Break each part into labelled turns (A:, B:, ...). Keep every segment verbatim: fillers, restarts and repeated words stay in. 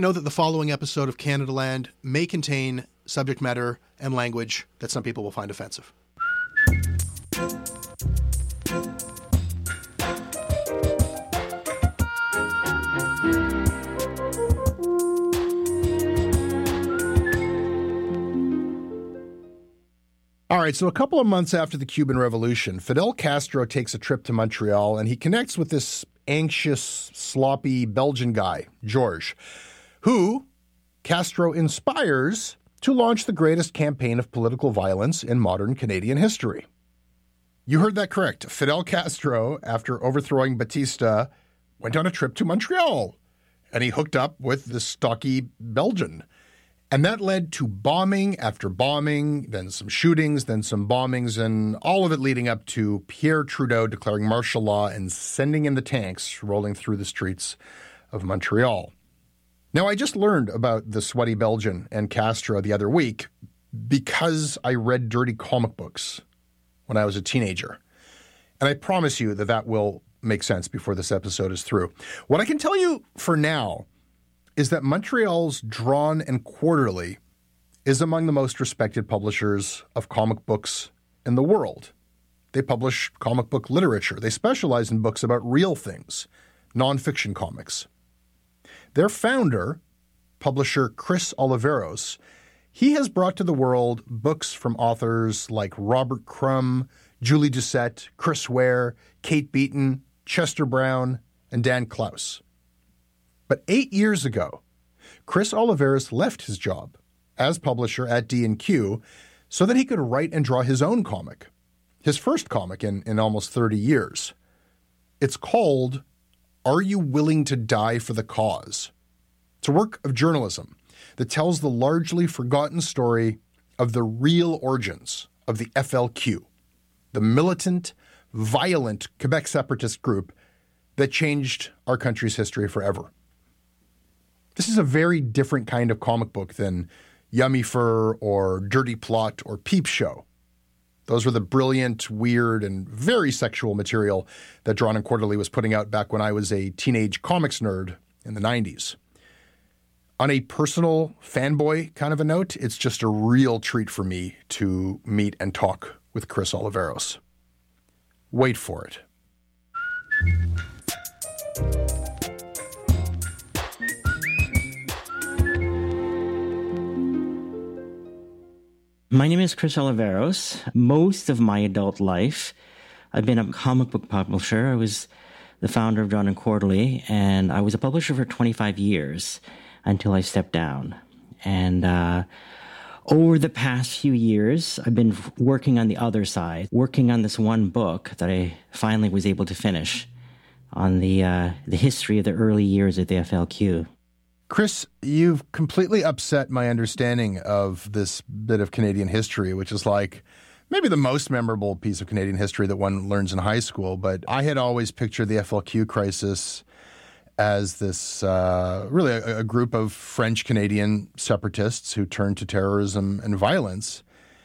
A: Know that the following episode of Canada Land may contain subject matter and language that some people will find offensive. All right, so a couple of months after the Cuban Revolution, Fidel Castro takes a trip to Montreal and he connects with this anxious, sloppy Belgian guy, Georges, who Castro inspires to launch the greatest campaign of political violence in modern Canadian history. You heard that correct. Fidel Castro, after overthrowing Batista, went on a trip to Montreal, and he hooked up with the stocky Belgian. And that led to bombing after bombing, then some shootings, then some bombings, and all of it leading up to Pierre Trudeau declaring martial law and sending in the tanks rolling through the streets of Montreal. Now, I just learned about the sweaty Belgian and Castro the other week because I read dirty comic books when I was a teenager. And I promise you that that will make sense before this episode is through. What I can tell you for now is that Montreal's Drawn and Quarterly is among the most respected publishers of comic books in the world. They publish comic book literature. They specialize in books about real things, nonfiction comics. Their founder, publisher Chris Oliveros, he has brought to the world books from authors like Robert Crumb, Julie Doucette, Chris Ware, Kate Beaton, Chester Brown, and Dan Klaus. But eight years ago, Chris Oliveros left his job as publisher at D and Q so that he could write and draw his own comic, his first comic in, in almost thirty years. It's called Are You Willing to Die for the Cause? It's a work of journalism that tells the largely forgotten story of the real origins of the F L Q, the militant, violent Quebec separatist group that changed our country's history forever. This is a very different kind of comic book than Yummy Fur or Dirty Plot or Peep Show. Those were the brilliant, weird, and very sexual material that Drawn and Quarterly was putting out back when I was a teenage comics nerd in the nineties. On a personal fanboy kind of a note, it's just a real treat for me to meet and talk with Chris Oliveros. Wait for it.
B: My name is Chris Oliveros. Most of my adult life, I've been a comic book publisher. I was the founder of Drawn and Quarterly, and I was a publisher for twenty-five years until I stepped down. And uh, over the past few years, I've been working on the other side, working on this one book that I finally was able to finish on the uh, the history of the early years of the F L Q.
A: Chris, you've completely upset my understanding of this bit of Canadian history, which is like maybe the most memorable piece of Canadian history that one learns in high school. But I had always pictured the F L Q crisis as this uh, really a, a group of French-Canadian separatists who turned to terrorism and violence.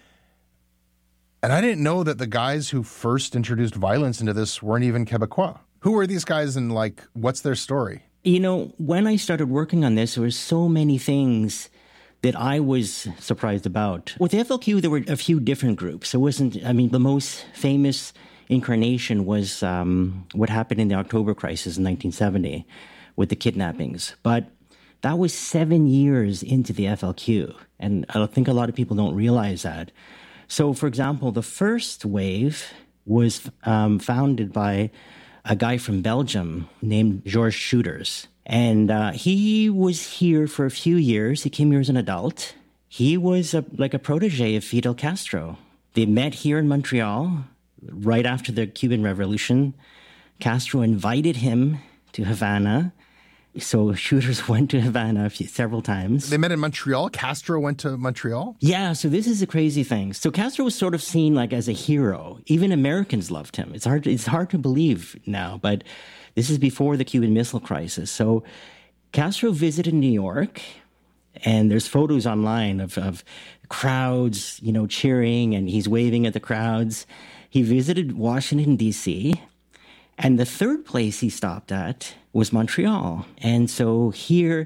A: And I didn't know that the guys who first introduced violence into this weren't even Quebecois. Who are these guys and, like, what's their story?
B: You know, when I started working on this, there were so many things that I was surprised about. With the F L Q, there were a few different groups. It wasn't, I mean, the most famous incarnation was um, what happened in the October crisis in nineteen seventy with the kidnappings. But that was seven years into the F L Q. And I think a lot of people don't realize that. So, for example, the first wave was um, founded by a guy from Belgium named Georges Shooters. And uh, he was here for a few years. He came here as an adult. He was a, like a protege of Fidel Castro. They met here in Montreal right after the Cuban Revolution. Castro invited him to Havana. So Shooters went to Havana a few, several times.
A: They met in Montreal? Castro went to Montreal?
B: Yeah, so this is a crazy thing. So Castro was sort of seen like as a hero. Even Americans loved him. It's hard to, it's hard to believe now, but this is before the Cuban Missile Crisis. So Castro visited New York, and there's photos online of, of crowds, you know, cheering, and he's waving at the crowds. He visited Washington, D C, and the third place he stopped at was Montreal. And so here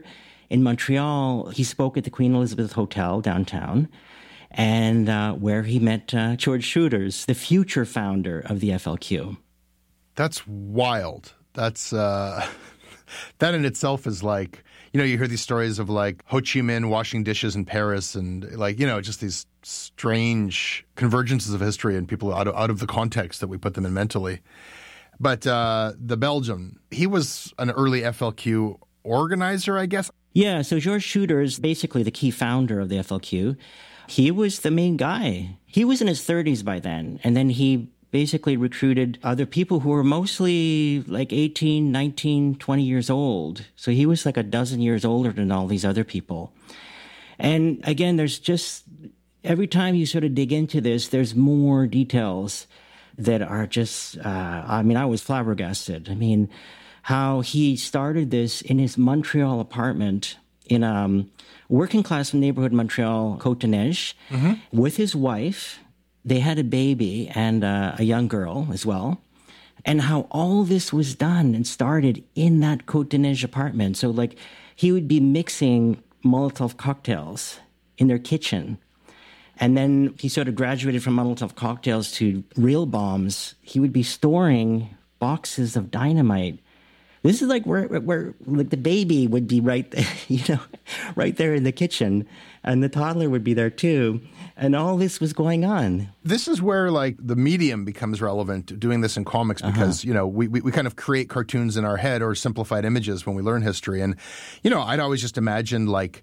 B: in Montreal, he spoke at the Queen Elizabeth Hotel downtown, and uh, where he met uh, George Schroeders, the future founder of the F L Q.
A: That's wild. That's uh, that in itself is like, you know, you hear these stories of like Ho Chi Minh washing dishes in Paris and like, you know, just these strange convergences of history and people out of, out of the context that we put them in mentally. But uh, the Belgian, he was an early F L Q organizer, I guess.
B: Yeah, so George Schroeders, basically the key founder of the F L Q, he was the main guy. He was in his thirties by then, and then he basically recruited other people who were mostly like eighteen, nineteen, twenty years old. So he was like a dozen years older than all these other people. And again, there's just, every time you sort of dig into this, there's more details that are just, uh, I mean, I was flabbergasted. I mean, how he started this in his Montreal apartment in a um, working class neighborhood, Montreal, Côte-de-Neige, mm-hmm. with his wife. They had a baby and uh, a young girl as well. And how all this was done and started in that Côte-de-Neige apartment. So, like, he would be mixing Molotov cocktails in their kitchen. And then he sort of graduated from Molotov cocktails to real bombs. He would be storing boxes of dynamite. This is like where, where like the baby would be right there, you know, right there in the kitchen, and the toddler would be there too, and all this was going on.
A: This is where like the medium becomes relevant, doing this in comics, because uh-huh. you know we, we we kind of create cartoons in our head or simplified images when we learn history, and you know I'd always just imagine like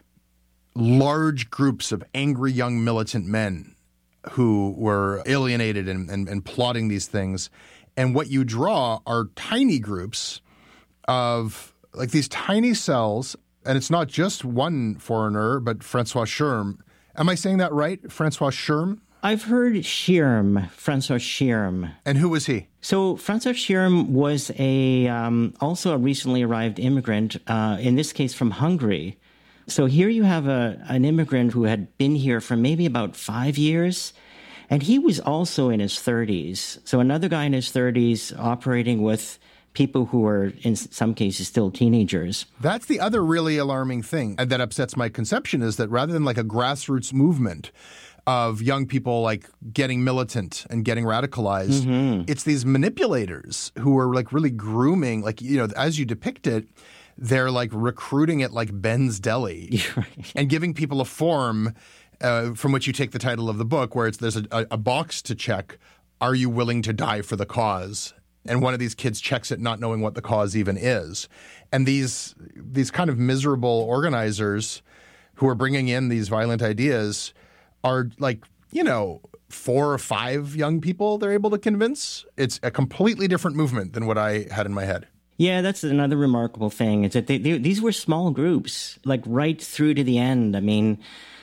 A: large groups of angry young militant men who were alienated and, and, and plotting these things, and what you draw are tiny groups of like these tiny cells, and it's not just one foreigner, but Francois Schirm. Am I saying that right? Francois Schirm?
B: I've heard Schirm, Francois Schirm.
A: And who was he?
B: So Francois Schirm was a um, also a recently arrived immigrant, uh, in this case from Hungary. So here you have a an immigrant who had been here for maybe about five years, and he was also in his thirties. So another guy in his thirties operating with people who are, in some cases, still teenagers.
A: That's the other really alarming thing that upsets my conception, is that rather than like a grassroots movement of young people like getting militant and getting radicalized, mm-hmm. it's these manipulators who are like really grooming, like, you know, as you depict it, they're like recruiting it like Ben's Deli
B: right.
A: and giving people a form uh, from which you take the title of the book, where it's there's a, a, a box to check, are you willing to die for the cause? And one of these kids checks it not knowing what the cause even is. And these these kind of miserable organizers who are bringing in these violent ideas are like, you know, four or five young people they're able to convince. It's a completely different movement than what I had in my head.
B: Yeah, that's another remarkable thing. Is that they, they, these were small groups, like right through to the end. I mean,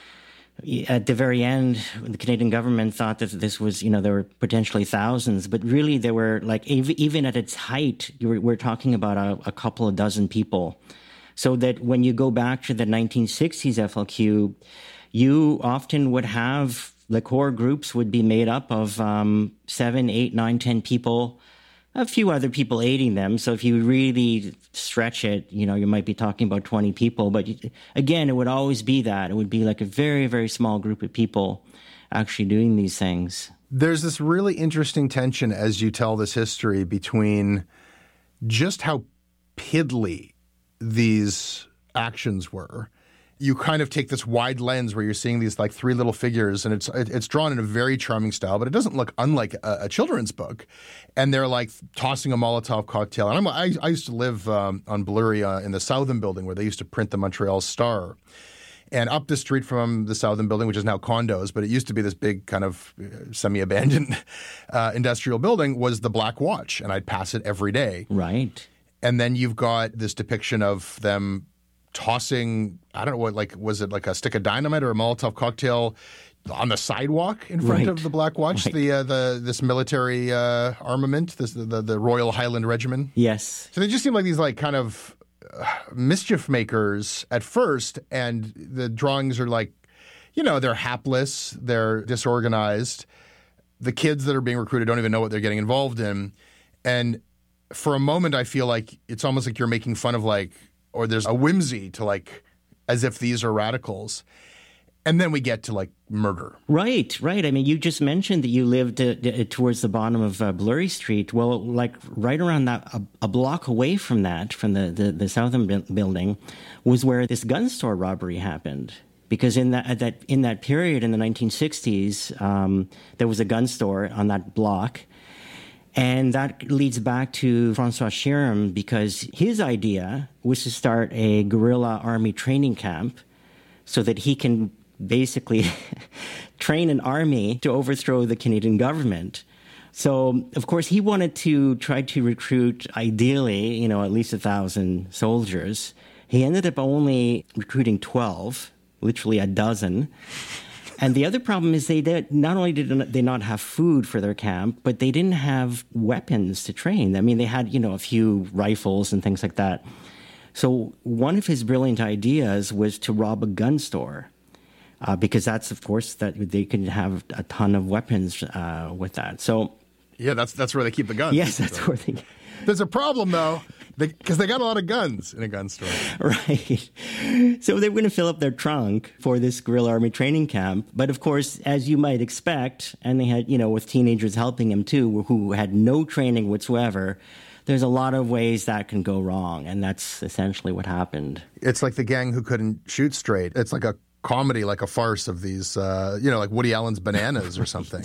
B: at the very end, the Canadian government thought that this was, you know, there were potentially thousands, but really there were like, even at its height, you were, we're talking about a, a couple of dozen people. So that when you go back to the nineteen sixties F L Q, you often would have, the core groups would be made up of um, seven, eight, nine, ten people, a few other people aiding them. So if you really stretch it, you know, you might be talking about twenty people. But again, it would always be that. It would be like a very, very small group of people actually doing these things.
A: There's this really interesting tension as you tell this history between just how piddly these actions were. You kind of take this wide lens where you're seeing these like three little figures, and it's it's drawn in a very charming style, but it doesn't look unlike a, a children's book. And they're like tossing a Molotov cocktail. And I'm, I, I used to live um, on Bleury uh, in the Southern Building, where they used to print the Montreal Star. And up the street from the Southern Building, which is now condos, but it used to be this big kind of semi-abandoned uh, industrial building, was the Black Watch. And I'd pass it every day.
B: Right.
A: And then you've got this depiction of them tossing, I don't know what, like, was it like a stick of dynamite or a Molotov cocktail on the sidewalk in front
B: right.
A: of the Black Watch,
B: right.
A: the uh, the this military uh, armament, this the, the Royal Highland Regiment?
B: Yes.
A: So they just seem like these like kind of uh, mischief makers at first, and the drawings are like, you know, they're hapless, they're disorganized. The kids that are being recruited don't even know what they're getting involved in. And for a moment, I feel like it's almost like you're making fun of like or there's a whimsy to like, as if these are radicals. And then we get to like murder.
B: Right, right. I mean, you just mentioned that you lived uh, uh, towards the bottom of uh, Blurry Street. Well, like right around that, a, a block away from that, from the, the, the Southern building, was where this gun store robbery happened. Because in that, at that in that period in the nineteen sixties, um, there was a gun store on that block. And that leads back to Francois Scherm, because his idea was to start a guerrilla army training camp so that he can basically train an army to overthrow the Canadian government. So, of course, he wanted to try to recruit, ideally, you know, at least a thousand soldiers. He ended up only recruiting twelve, literally a dozen. And the other problem is they did, not only did they not have food for their camp, but they didn't have weapons to train. I mean, they had, you know, a few rifles and things like that. So one of his brilliant ideas was to rob a gun store, uh, because that's, of course, that they could have a ton of weapons uh, with that. So,
A: yeah, that's that's where they keep the guns.
B: Yes, that's
A: so.
B: where they.
A: There's a problem though, because they, they got a lot of guns in a gun store.
B: Right. So they were going to fill up their trunk for this guerrilla army training camp. But of course, as you might expect, and they had, you know, with teenagers helping them too, who had no training whatsoever, there's a lot of ways that can go wrong. And that's essentially what happened.
A: It's like the gang who couldn't shoot straight. It's like a comedy, like a farce of these, uh, you know, like Woody Allen's Bananas or something.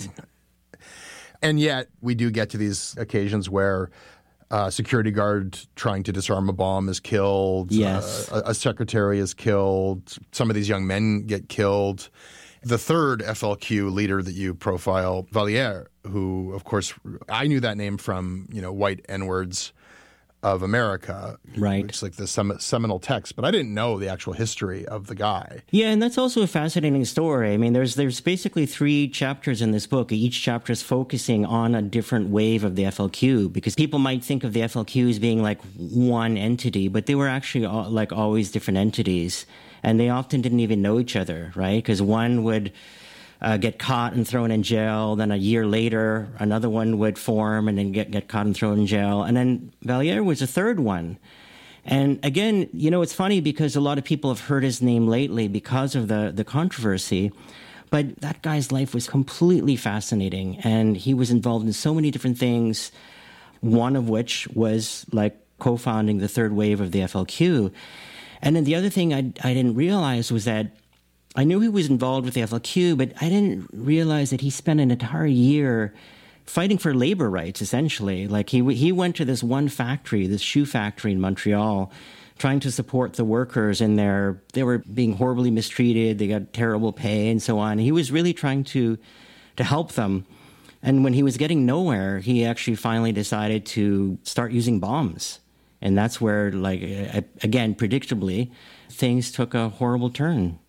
A: And yet we do get to these occasions where a security guard trying to disarm a bomb is killed.
B: Yes.
A: Uh, a, a secretary is killed. Some of these young men get killed. The third F L Q leader that you profile, Valliere, who, of course, I knew that name from, you know, White N-Words of America.
B: Right.
A: It's like the sem- seminal text, but I didn't know the actual history of the guy.
B: Yeah, and that's also a fascinating story. I mean, there's there's basically three chapters in this book. Each chapter is focusing on a different wave of the F L Q, because people might think of the F L Q as being like one entity, but they were actually all, like always different entities. And they often didn't even know each other, right? Because one would uh, get caught and thrown in jail. Then a year later, another one would form and then get, get caught and thrown in jail. And then Valliere was the third one. And again, you know, it's funny because a lot of people have heard his name lately because of the, the controversy. But that guy's life was completely fascinating. And he was involved in so many different things, one of which was like co-founding the third wave of the F L Q. And then the other thing I, I didn't realize was that I knew he was involved with the F L Q, but I didn't realize that he spent an entire year fighting for labor rights, essentially. Like he he went to this one factory, this shoe factory in Montreal, trying to support the workers in their, they were being horribly mistreated, they got terrible pay and so on. He was really trying to to help them. And when he was getting nowhere, he actually finally decided to start using bombs. And that's where, like, again, predictably, things took a horrible turn.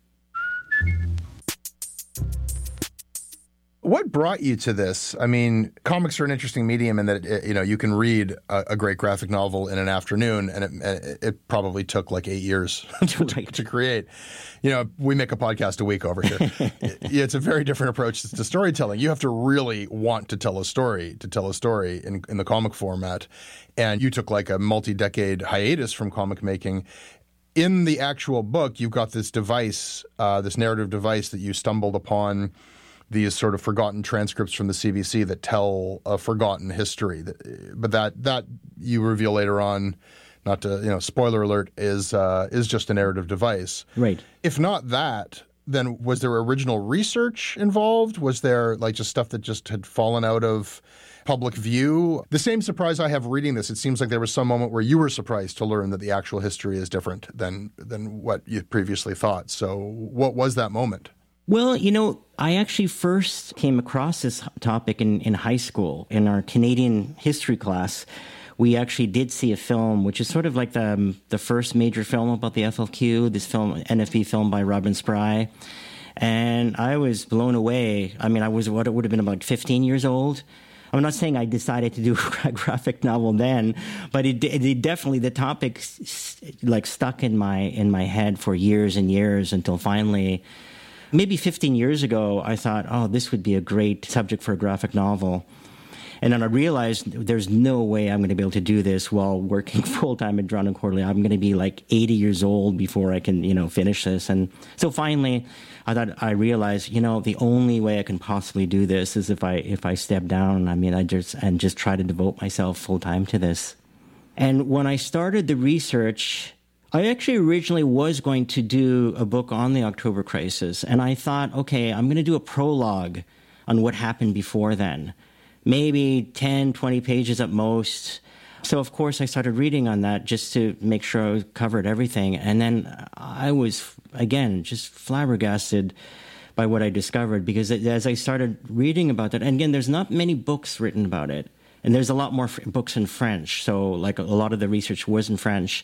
A: What brought you to this? I mean, comics are an interesting medium in that, it, you know, you can read a, a great graphic novel in an afternoon, and it, it probably took like eight years to,
B: right.
A: to create. You know, we make a podcast a week over here. it, it's a very different approach to storytelling. You have to really want to tell a story, to tell a story in, in the comic format. And you took like a multi-decade hiatus from comic making. In the actual book, you've got this device, uh, this narrative device that you stumbled upon, these sort of forgotten transcripts from the C B C that tell a forgotten history. But that that you reveal later on, not to, you know, spoiler alert, is uh, is just a narrative device.
B: Right.
A: If not that, then was there original research involved? Was there like just stuff that just had fallen out of public view? The same surprise I have reading this, it seems like there was some moment where you were surprised to learn that the actual history is different than than what you previously thought. So what was that moment?
B: Well, you know, I actually first came across this topic in, in high school. In our Canadian history class, we actually did see a film, which is sort of like the, um, the first major film about the F L Q, this film, N F B film by Robin Spry. And I was blown away. I mean, I was what it would have been about fifteen years old. I'm not saying I decided to do a graphic novel then, but it, it definitely, the topic like stuck in my in my head for years and years until finally, maybe fifteen years ago, I thought, oh, this would be a great subject for a graphic novel. And then I realized there's no way I'm going to be able to do this while working full-time at Toronto Quarterly. I'm going to be like eighty years old before I can, you know, finish this. And so finally, I thought I realized, you know, the only way I can possibly do this is if I if I step down. I mean, I just and just try to devote myself full-time to this. And when I started the research, I actually originally was going to do a book on the October crisis. And I thought, okay, I'm going to do a prologue on what happened before then. Maybe ten, twenty pages at most. So, of course, I started reading on that just to make sure I covered everything. And then I was, again, just flabbergasted by what I discovered, because as I started reading about that, and again, there's not many books written about it. And there's a lot more f- books in French. So, like, a lot of the research was in French.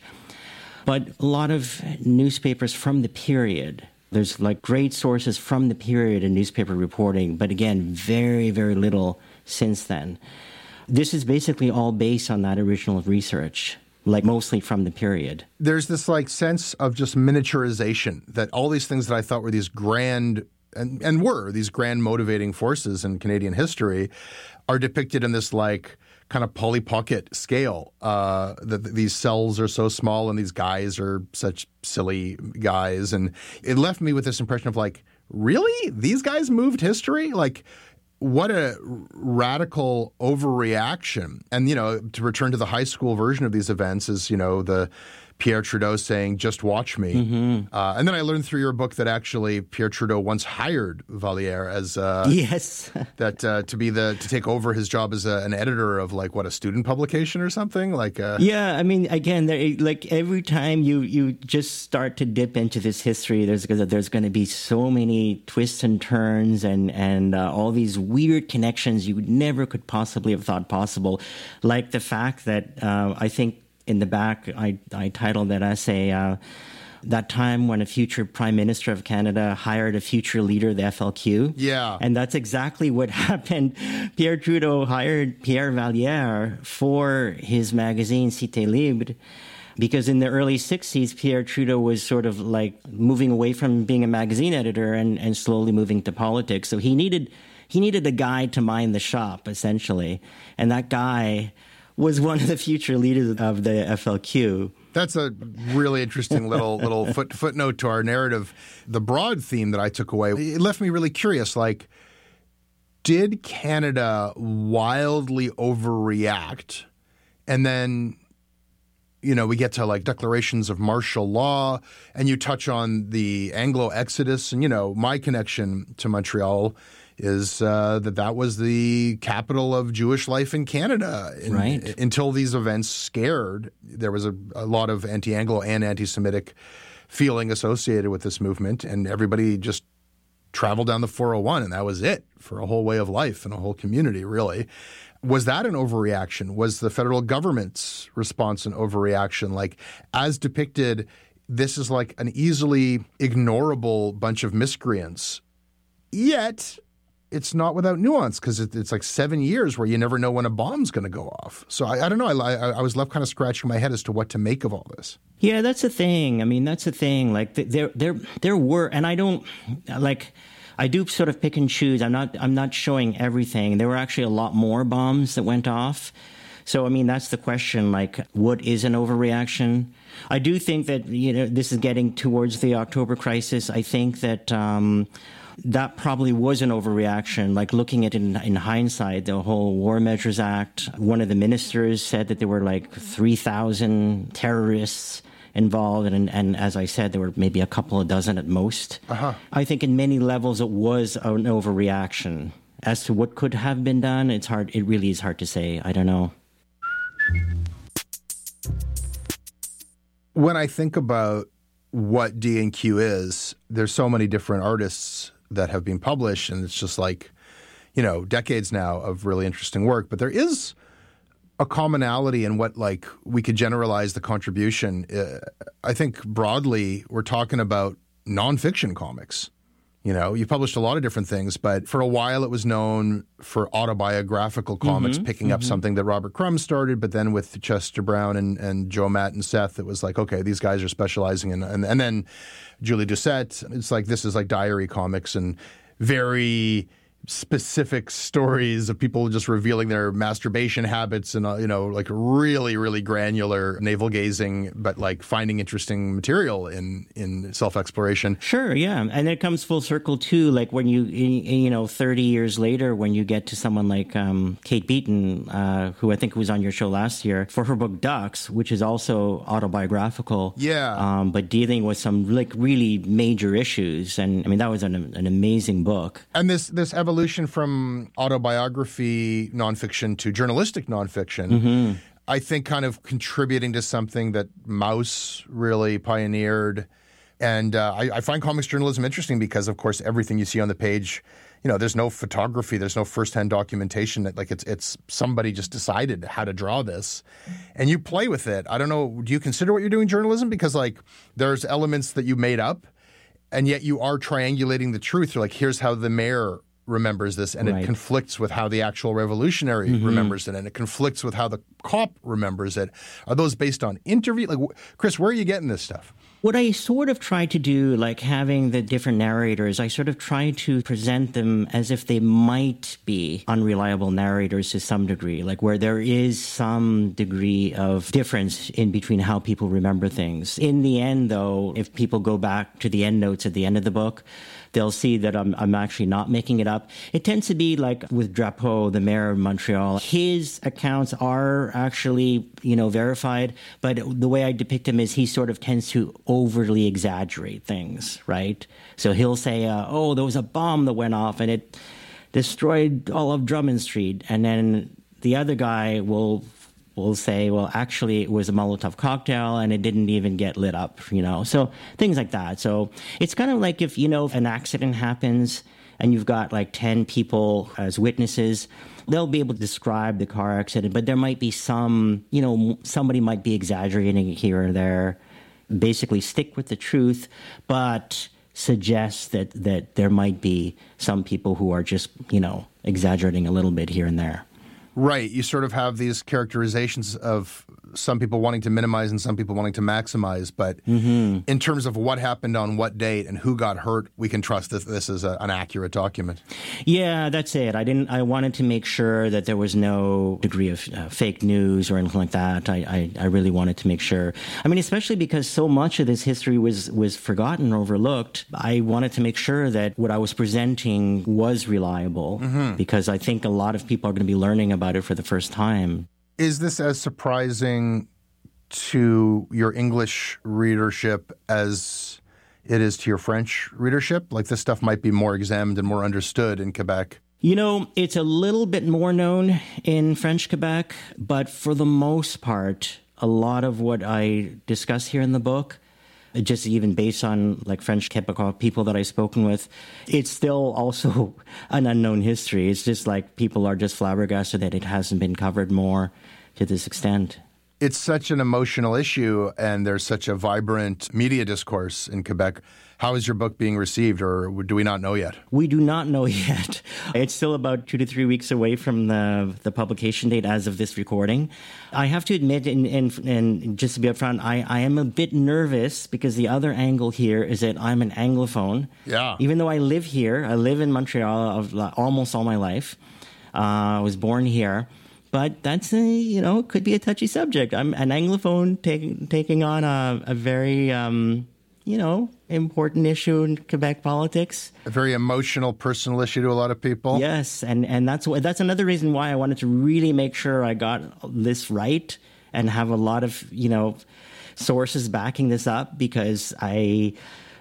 B: But a lot of newspapers from the period. There's, like, great sources from the period in newspaper reporting. But again, very, very little since then. This is basically all based on that original research, like mostly from the period.
A: There's this like sense of just miniaturization, that all these things that I thought were these grand and, and were these grand motivating forces in Canadian history are depicted in this like kind of Polly Pocket scale. Uh, that these cells are so small and these guys are such silly guys. And it left me with this impression of like, really? These guys moved history? Like, what a radical overreaction. And, you know, to return to the high school version of these events is, you know, the Pierre Trudeau saying, just watch me. Mm-hmm. Uh, and then I learned through your book that actually Pierre Trudeau once hired Valliere as uh,
B: yes,
A: that uh, to be the to take over his job as a, an editor of like what a student publication or something like. Uh,
B: yeah, I mean, again, there, like every time you you just start to dip into this history, there's there's going to be so many twists and turns and and uh, all these weird connections you never could possibly have thought possible, like the fact that uh, I think. In the back, I, I titled that essay, uh, that time when a future Prime Minister of Canada hired a future leader of the F L Q.
A: Yeah.
B: And that's exactly what happened. Pierre Trudeau hired Pierre Valliere for his magazine Cité Libre, because in the early sixties, Pierre Trudeau was sort of like moving away from being a magazine editor and, and slowly moving to politics. So he needed he needed a guy to mind the shop, essentially. And that guy was one of the future leaders of the F L Q.
A: That's a really interesting little little foot, footnote to our narrative. The broad theme that I took away, it left me really curious. Like, did Canada wildly overreact? And then, you know, we get to like declarations of martial law, and you touch on the Anglo Exodus. And, you know, my connection to Montreal is uh, that that was the capital of Jewish life in Canada. In,
B: right.
A: Until these events scared, there was a, a lot of anti-Anglo and anti-Semitic feeling associated with this movement, and everybody just traveled down the four oh one, and that was it for a whole way of life and a whole community, really. Was that an overreaction? Was the federal government's response an overreaction? Like, as depicted, this is like an easily ignorable bunch of miscreants. Yet it's not without nuance, because it, it's like seven years where you never know when a bomb's going to go off. So I, I don't know. I, I, I was left kind of scratching my head as to what to make of all this.
B: Yeah, that's the thing. I mean, that's the thing. Like there, there, there were, and I don't like. I do sort of pick and choose. I'm not. I'm not showing everything. There were actually a lot more bombs that went off. So I mean, that's the question. Like, what is an overreaction? I do think that, you know, this is getting towards the October crisis. I think that. Um, That probably was an overreaction. Like, looking at it in, in hindsight, the whole War Measures Act, one of the ministers said that there were like three thousand terrorists involved. And, and as I said, there were maybe a couple of dozen at most. Uh-huh. I think in many levels it was an overreaction. As to what could have been done, it's hard. It really is hard to say. I don't know.
A: When I think about what D and Q is, there's so many different artists that have been published, and it's just like, you know, decades now of really interesting work. But there is a commonality in what, like, we could generalize the contribution. Uh, I think broadly we're talking about nonfiction comics. You know, you published a lot of different things, but for a while it was known for autobiographical comics, mm-hmm, picking mm-hmm. up something that Robert Crumb started. But then with Chester Brown and, and Joe Matt and Seth, it was like, okay, these guys are specializing in, and, and then Julie Doucette, it's like, this is like diary comics and very specific stories of people just revealing their masturbation habits and, uh, you know, like really, really granular navel gazing, but like finding interesting material in, in self-exploration.
B: Sure, yeah. And it comes full circle too, like when you, you know, thirty years later, when you get to someone like um, Kate Beaton, uh, who I think was on your show last year, for her book Ducks, which is also autobiographical.
A: Yeah.
B: Um, but dealing with some like really major issues. And I mean, that was an, an amazing book.
A: And this, this evolution Evolution from autobiography nonfiction to journalistic nonfiction, mm-hmm. I think kind of contributing to something that Maus really pioneered. And uh, I, I find comics journalism interesting because, of course, everything you see on the page, you know, there's no photography, there's no firsthand documentation. That, like it's it's somebody just decided how to draw this, and you play with it. I don't know. Do you consider what you're doing journalism? Because like there's elements that you made up, and yet you are triangulating the truth. You're like, here's how the mayor remembers this, and right. it conflicts with how the actual revolutionary mm-hmm. remembers it, and it conflicts with how the cop remembers it. Are those based on interview? Like, Chris, where are you getting this stuff?
B: What I sort of try to do, like having the different narrators, I sort of try to present them as if they might be unreliable narrators to some degree, like where there is some degree of difference in between how people remember things. In the end, though, if people go back to the endnotes at the end of the book, they'll see that I'm, I'm actually not making it up. It tends to be like with Drapeau, the mayor of Montreal. His accounts are actually, you know, verified, but the way I depict him is he sort of tends to overly exaggerate things, right? So he'll say, uh, oh, there was a bomb that went off and it destroyed all of Drummond Street. And then the other guy will will say, well, actually, it was a Molotov cocktail and it didn't even get lit up, you know? So things like that. So it's kind of like if, you know, if an accident happens and you've got like ten people as witnesses, they'll be able to describe the car accident, but there might be some, you know, somebody might be exaggerating it here or there. Basically stick with the truth, but suggest that, that there might be some people who are just, you know, exaggerating a little bit here and there.
A: Right. You sort of have these characterizations of some people wanting to minimize and some people wanting to maximize. But mm-hmm. in terms of what happened on what date and who got hurt, we can trust that this is a, an accurate document.
B: Yeah, that's it. I didn't. I wanted to make sure that there was no degree of uh, fake news or anything like that. I, I, I really wanted to make sure. I mean, especially because so much of this history was, was forgotten or overlooked. I wanted to make sure that what I was presenting was reliable mm-hmm. because I think a lot of people are going to be learning about it for the first time.
A: Is this as surprising to your English readership as it is to your French readership? Like this stuff might be more examined and more understood in Quebec.
B: You know, it's a little bit more known in French Quebec, but for the most part, a lot of what I discuss here in the book, just even based on like French Quebecois people that I've spoken with, it's still also an unknown history. It's just like people are just flabbergasted that it hasn't been covered more to this extent.
A: It's such an emotional issue and there's such a vibrant media discourse in Quebec. How is your book being received, or do we not know yet?
B: We do not know yet. It's still about two to three weeks away from the, the publication date as of this recording. I have to admit, and, and, and just to be upfront, I, I am a bit nervous because the other angle here is that I'm an Anglophone.
A: Yeah.
B: Even though I live here, I live in Montreal of almost all my life. Uh, I was born here. But that's, a, you know, could be a touchy subject. I'm an Anglophone taking taking on a, a very, um, you know, important issue in Quebec politics.
A: A very emotional, personal issue to a lot of people.
B: Yes, and, and that's that's another reason why I wanted to really make sure I got this right and have a lot of, you know, sources backing this up, because I...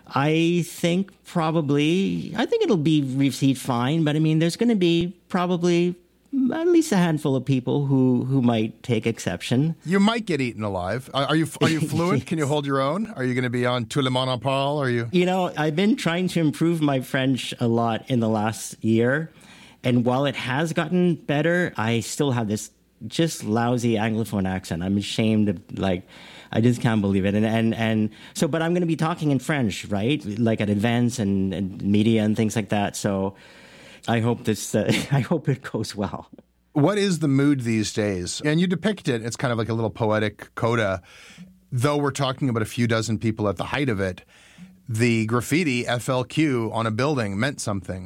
B: I think probably, I think it'll be received fine, but I mean, there's going to be probably at least a handful of people who, who might take exception.
A: You might get eaten alive. Are you are you fluent? Yes. Can you hold your own? Are you going to be on Tout le monde en parle? Are you?
B: You know, I've been trying to improve my French a lot in the last year. And while it has gotten better, I still have this just lousy Anglophone accent. I'm ashamed of, like, I just can't believe it. And and, and so, but I'm going to be talking in French, right? Like at events and, and media and things like that. So I hope this, uh, I hope it goes well.
A: What is the mood these days? And you depict it, it's kind of like a little poetic coda. Though we're talking about a few dozen people at the height of it, the graffiti F L Q on a building meant something.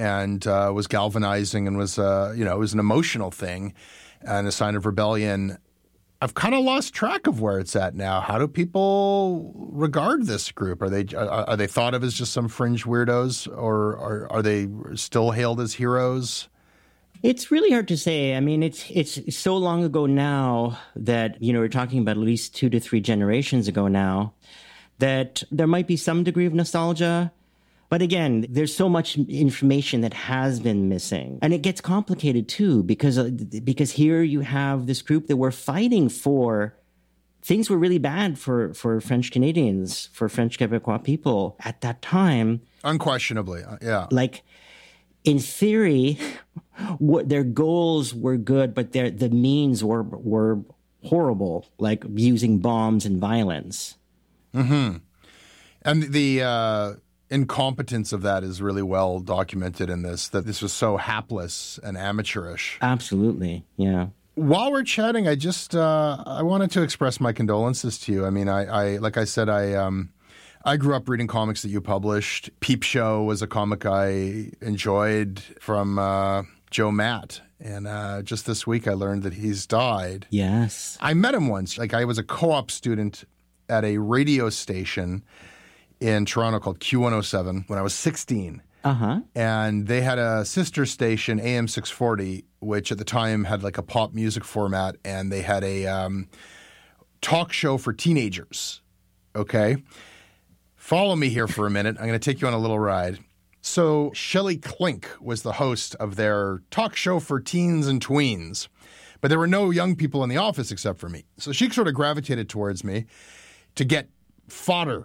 A: and uh, was galvanizing and was, uh, you know, it was an emotional thing and a sign of rebellion. I've kind of lost track of where it's at now. How do people regard this group? Are they are, are they thought of as just some fringe weirdos, or are, are they still hailed as heroes?
B: It's really hard to say. I mean, it's it's so long ago now that, you know, we're talking about at least two to three generations ago now, that there might be some degree of nostalgia. But again, there's so much information that has been missing. And it gets complicated too, because uh, because here you have this group that were fighting for, things were really bad for, for French Canadians, for French Quebecois people at that time.
A: Unquestionably, uh, yeah.
B: Like, in theory, what their goals were good, but their the means were were horrible, like using bombs and violence.
A: Mm-hmm. And the uh, incompetence of that is really well documented in this, that this was so hapless and amateurish.
B: Absolutely, yeah.
A: While we're chatting, I just uh, I wanted to express my condolences to you. I mean, I, I like I said, I um, I grew up reading comics that you published. Peep Show was a comic I enjoyed from uh, Joe Matt. And uh, just this week, I learned that he's died.
B: Yes.
A: I met him once. Like, I was a co-op student at a radio station in Toronto called Q one oh seven when I was sixteen.
B: Uh-huh.
A: And they had a sister station, A M six forty, which at the time had like a pop music format, and they had a um, talk show for teenagers. Okay? Follow me here for a minute. I'm going to take you on a little ride. So Shelley Klink was the host of their talk show for teens and tweens. But there were no young people in the office except for me. So she sort of gravitated towards me to get fodder.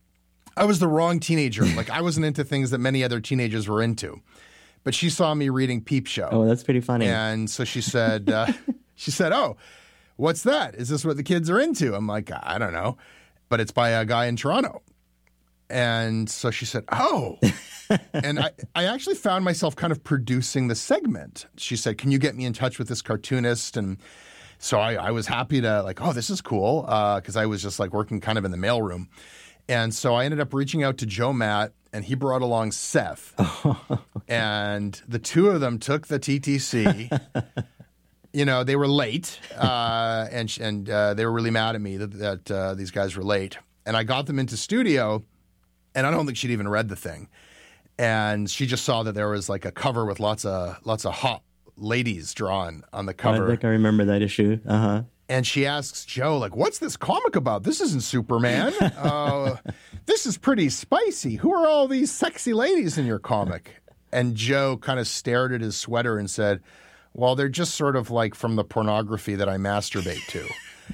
A: I was the wrong teenager. Like, I wasn't into things that many other teenagers were into. But she saw me reading Peep Show.
B: Oh, that's pretty funny.
A: And so she said, uh, she said, oh, what's that? Is this what the kids are into? I'm like, I don't know. But it's by a guy in Toronto. And so she said, oh. And I, I actually found myself kind of producing the segment. She said, can you get me in touch with this cartoonist? And so I, I was happy to, like, oh, this is cool, because uh, I was just like working kind of in the mailroom. And so I ended up reaching out to Joe Matt, and he brought along Seth. And the two of them took the T T C. You know, they were late, uh, and and uh, they were really mad at me that, that uh, these guys were late. And I got them into studio, and I don't think she'd even read the thing. And she just saw that there was like a cover with lots of lots of hot ladies drawn on the cover.
B: I think I remember that issue. Uh-huh.
A: And she asks Joe, like, what's this comic about? This isn't Superman. Uh, this is pretty spicy. Who are all these sexy ladies in your comic? And Joe kind of stared at his sweater and said, well, they're just sort of like from the pornography that I masturbate to.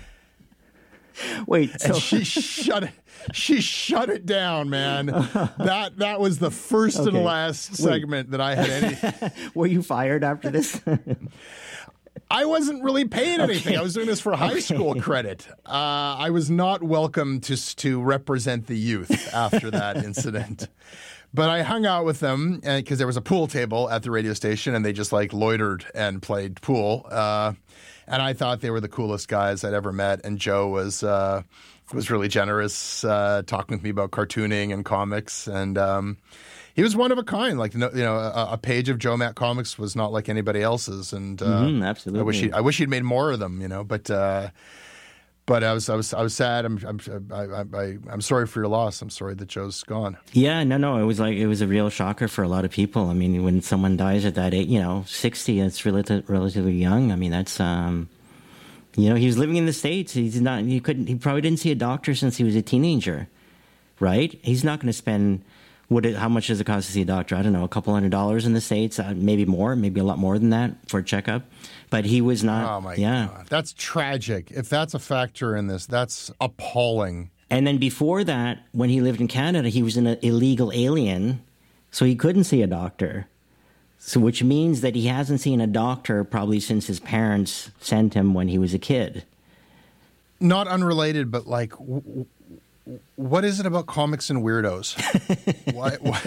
B: Wait, so...
A: And she shut it. She shut it down, man. That that was the first okay. and last segment Wait. that I had any.
B: Were you fired after this?
A: I wasn't really paid anything. Okay. I was doing this for high okay. school credit. Uh, I was not welcome to to represent the youth after that incident. But I hung out with them because there was a pool table at the radio station, and they just like loitered and played pool. Uh, and I thought they were the coolest guys I'd ever met. And Joe was uh, was really generous, uh, talking with me about cartooning and comics. And um, he was one of a kind. Like, you know, a, a page of Joe Matt comics was not like anybody else's. And uh,
B: mm-hmm, absolutely,
A: I wish he, I wish he'd made more of them. You know, but. Uh, But I was I was I was sad. I'm I'm I, I, I'm sorry for your loss. I'm sorry that Joe's gone.
B: Yeah, no, no. It was like it was a real shocker for a lot of people. I mean, when someone dies at that age, you know, sixty, it's relative, relatively young. I mean, that's um, you know, he was living in the States. He's not. He couldn't. He probably didn't see a doctor since he was a teenager, right? He's not going to spend. What? It, how much does it cost to see a doctor? I don't know, a couple hundred dollars in the States, uh, maybe more, maybe a lot more than that for a checkup. But he was not.
A: Oh my
B: yeah.
A: God, that's tragic. If that's a factor in this, that's appalling.
B: And then before that, when he lived in Canada, he was an illegal alien, so he couldn't see a doctor. So, which means that he hasn't seen a doctor probably since his parents sent him when he was a kid.
A: Not unrelated, but like. W- w- What is it about comics and weirdos? why, why,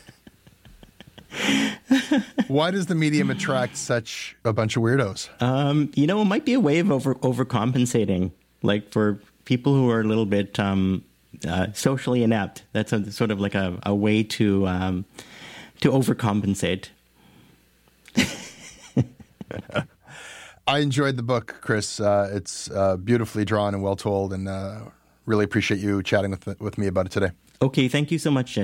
A: why does the medium attract such a bunch of weirdos?
B: Um, you know, it might be a way of over overcompensating, like for people who are a little bit um, uh, socially inept. That's a, sort of like a, a way to um, to overcompensate.
A: I enjoyed the book, Chris. Uh, it's uh, beautifully drawn and well told, and uh, really appreciate you chatting with with me about it today.
B: Okay, thank you so much, Jesse.